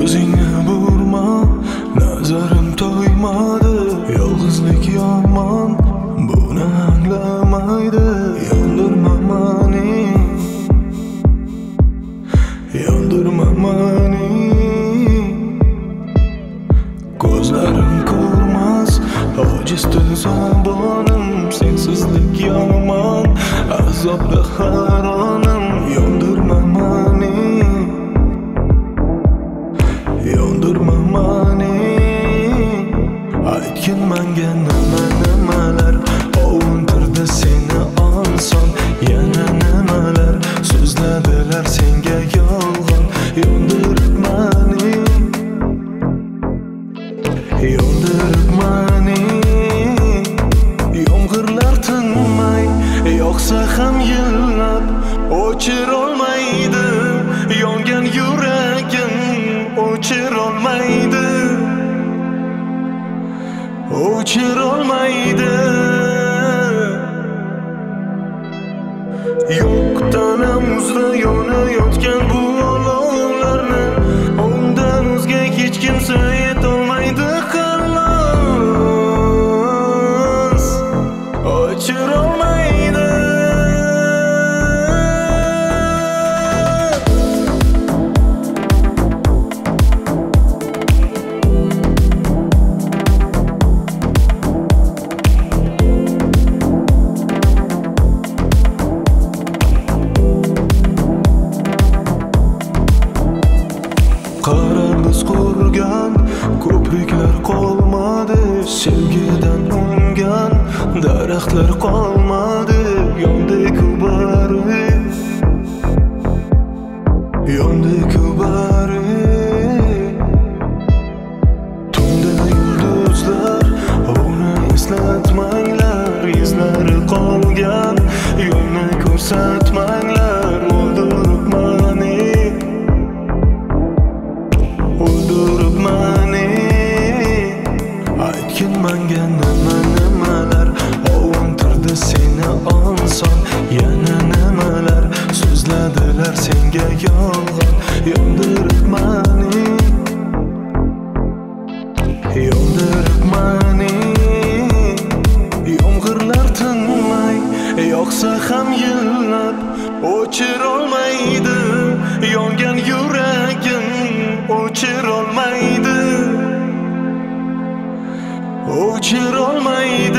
Ko'zingni burma, nazarim to'ymadi. Yolg'izlik yomon, buni anglamaydi. Yondirma mani, yondirma mani. Ko'zlarim ko'rmas, ojizdir zabonim. Sensizlik yomon, azobda hayronim. Yondirma mani, yondirma mani. Aytgin menga nimalar, ovuntirdi seni oson. Yana nimalar so'zladilar senga yolg'on. Yondirib mani, yondirib mani. Yomg'irlar tinmay yoqsa ham yillab o'chirolmaydi. Yongan yuragim o'chirolmaydi, o'chirolmaydi. Yo'qdan uzra yonayotgan bu olovlarni undan o'zga hech kimsa yetolmaydi. Xalos, o'chirolmaydi. Qara biz qurgan ko'priklar qolmadi. Sevgidan ungan daraxtlar qolmadi. Yondi-ku bari, yondi-ku bari. Tunda yulduzlar, uni eslatmanglar. Izlari qolgan yo'lni ko'rsatmanglar. O'ldirib mani, o'ldirib mani. Aytgin menga nimalar, ovuntirdi seni oson. Yana nimalar so'zladilar senga yolg'on. Yondirib mani, yondirib mani. Yomg'irlar tinmay yoqsa ham yillab o'chirolmaydi. Yongan yuragim o'chirolmaydi, o'chirolmaydi.